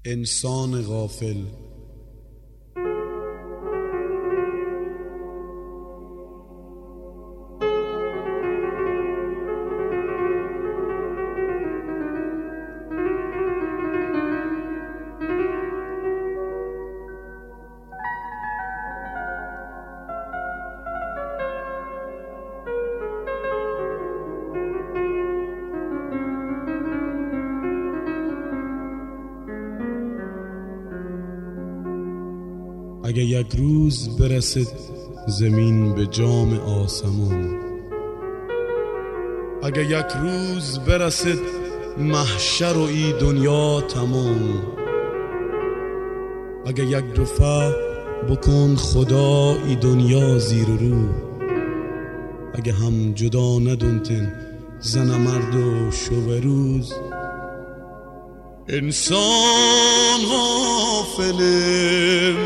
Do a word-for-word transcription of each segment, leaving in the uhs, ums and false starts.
انسان غافل. اگه یک روز برسد زمین به جام آسمان، اگه یک روز برسد محشر و ای دنیا تمام، اگه یک دفعه بکن خدا ای دنیا زیر رو، اگه هم جدا ندونتن زن مرد و شب روز. انسان غافلم،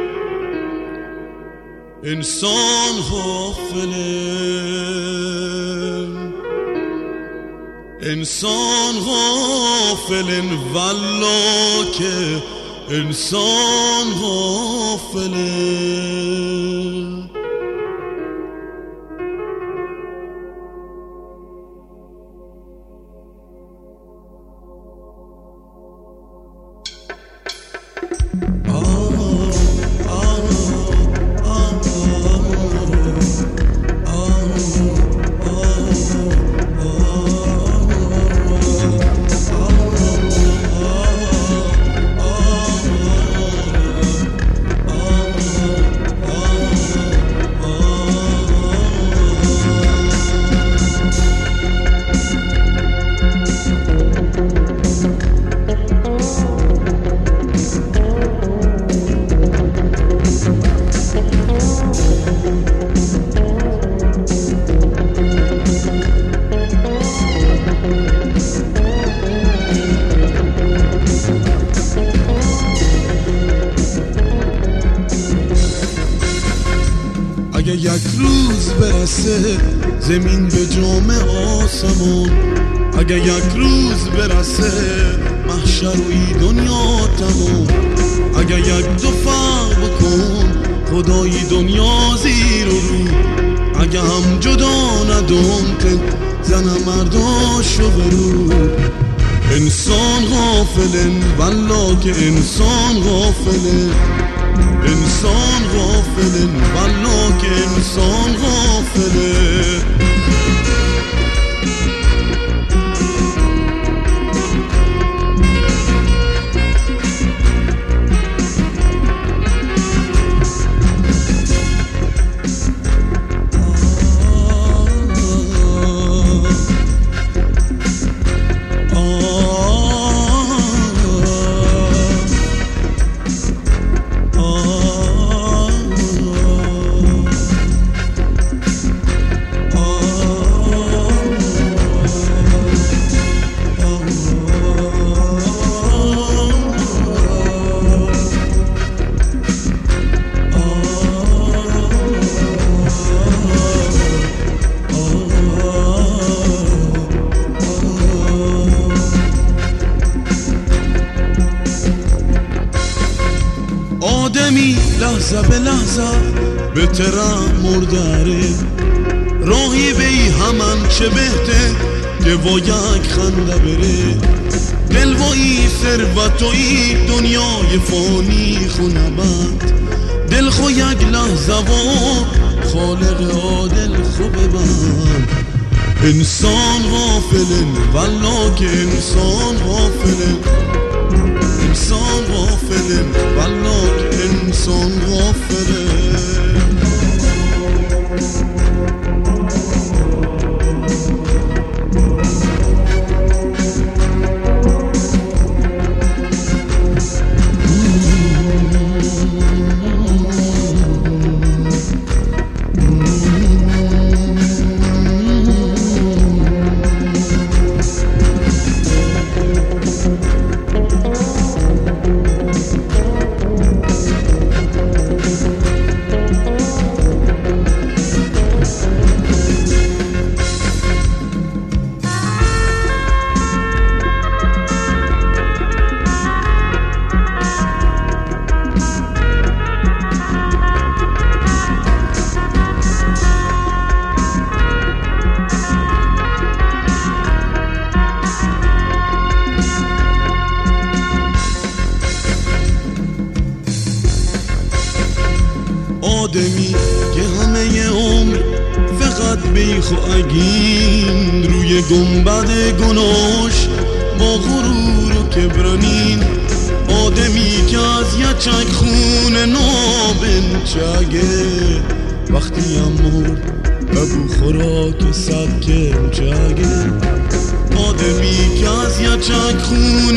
انسان غافلم، انسان غافلن والله که انسان غافلن. اگه یک روز برسه زمین به جام آسمان، اگه یک روز برسه محشر و ای دنیا تمام، اگه یک دفعه بکن خدای دنیا زیر و رو، اگه هم جدا ندونتن زن مرداشو برو. انسان غافلن والله که انسان غافلن، انسان غافلن والله که انسان غافلن. آدمی لحظه به لحظه به ترم مرداره، راهی به ای همان چه بهته که با یک خنده بره. دل و ای ثروت و ای دنیای فانی خونه بند، دل خو یک لحظه و خالق عادل خو ببند. انسان غافلن والله که انسان غافلن، انسان غافلن والله که انسان غافلن. آدمی که همه عمر فقط بیخ و اگین روی گنبد گناهش با غرور و کبرانین، آدمی که از یچک خون نابنچگه وقتی هم مرد ابو خوراک صد کرچگه، آدمی که از یچک خون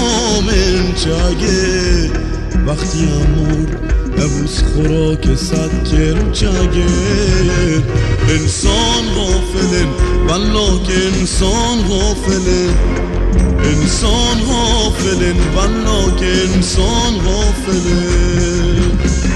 نابنچگه وقتی هم مرد ابوس خوراک صد کرچگه. انسان غافلن والله که انسان غافلن، انسان غافلن والله که انسان غافلن.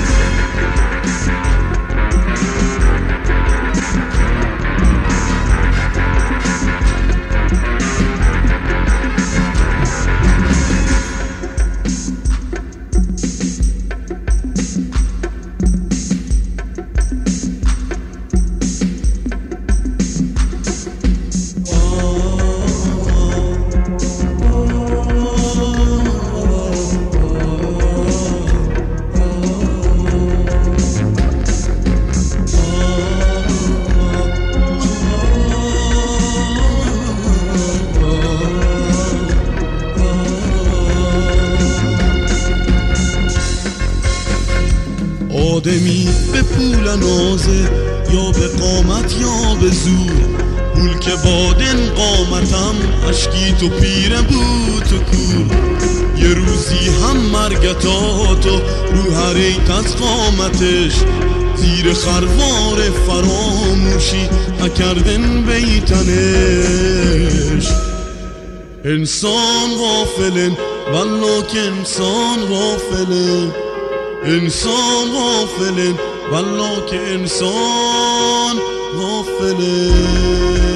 آدمی به پول نازه یا به قامت یا به زور، پول که بادن قامتم اشکی تو پیره بود تو کور، یه روزی هم مرگتاتو رو هریت از قامتش زیر خروار فراموشی اکردن بیتنش. انسان غافلن والله که انسان غافلن، انسان غافلن والله که انسان غافلن.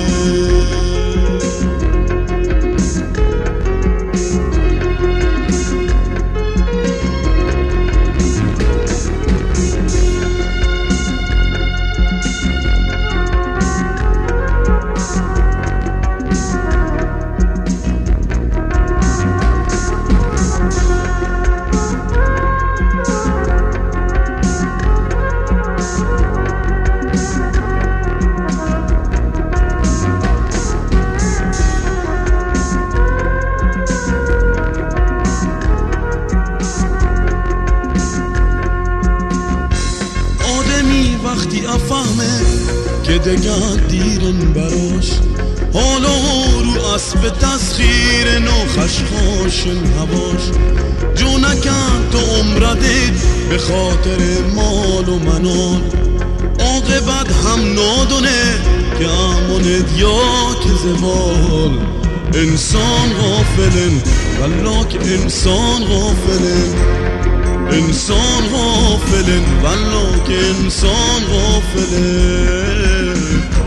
وقتی افهمه که دگر دیرن براش، حالا رو اسب تسخیر نو خشخاشن هواش، جو نکن تو عمردید به خاطر مال و منال، عاقبت هم نادونه که امانت یا که زوال. انسان غافلن والله که انسان غافلن، انسان غافلن والله که انسان غافلن.